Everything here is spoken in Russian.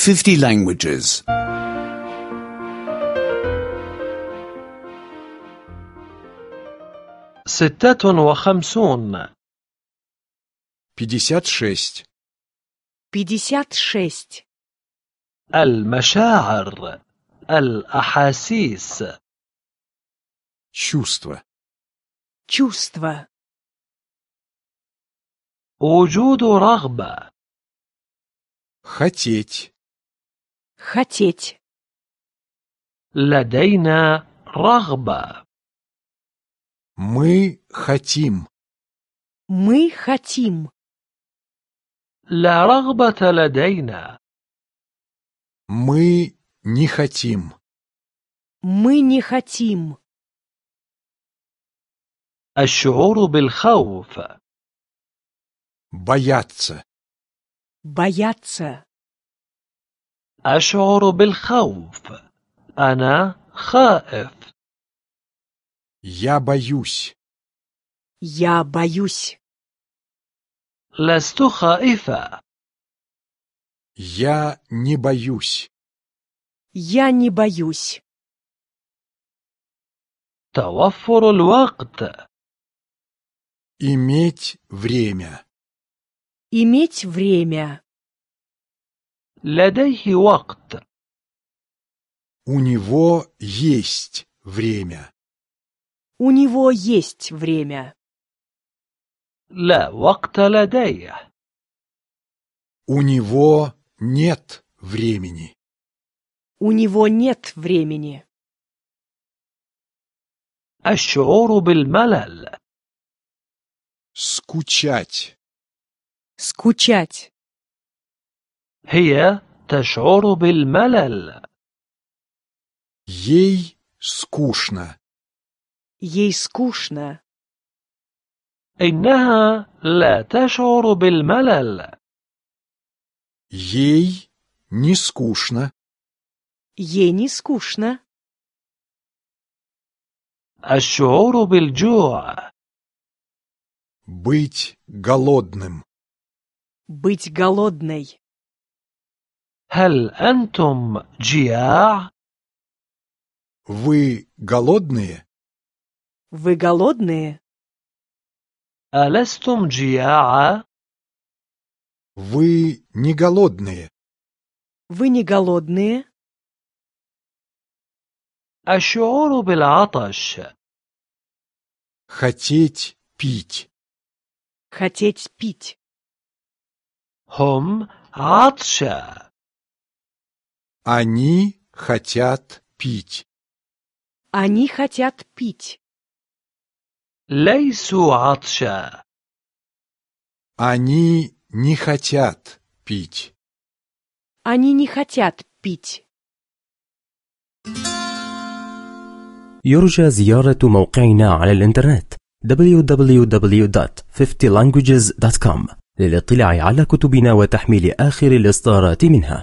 50 languages. 56 56. 56. المشاعر الأحاسيس Чувство. Чувство. وجود رغبة Хотеть. Хотеть. لدينا رغبة Мы хотим. Мы хотим. لا رغبة لدينا Мы не хотим. Мы не хотим. الشعور بالخوف Бояться. Бояться. أشعر بالخوف أنا خائف Я боюсь. Я боюсь. لست خائفة Я не боюсь. Я не боюсь. توفر الوقت Иметь время. Иметь время. لديه وقت У него есть время. У него есть время. لا وقت لديه У него нет времени. У него нет времени. الشعور بالملل Скучать. Скучать. هي تشعر بالملل Ей скучно. Ей скучно. إنها لا تشعر بالملل Ей не скучно. Ей не скучно. الشعور بالجوع Быть голодным. Быть голодной. هل أنتم جياع؟ Вы голодные? Вы голодные? ألستم جياعا؟ Вы не голодные? Вы не голодные? الشعور بالعطش Хотеть пить. Хотеть пить. هم عطشا Они хотят пить. Они хотят пить. ليسوا عطشا Они не хотят пить. Они не хотят пить. يرجى زيارة موقعنا على الإنترنت www.50languages.com للاطلاع على كتبنا وتحميل آخر الإصدارات منها.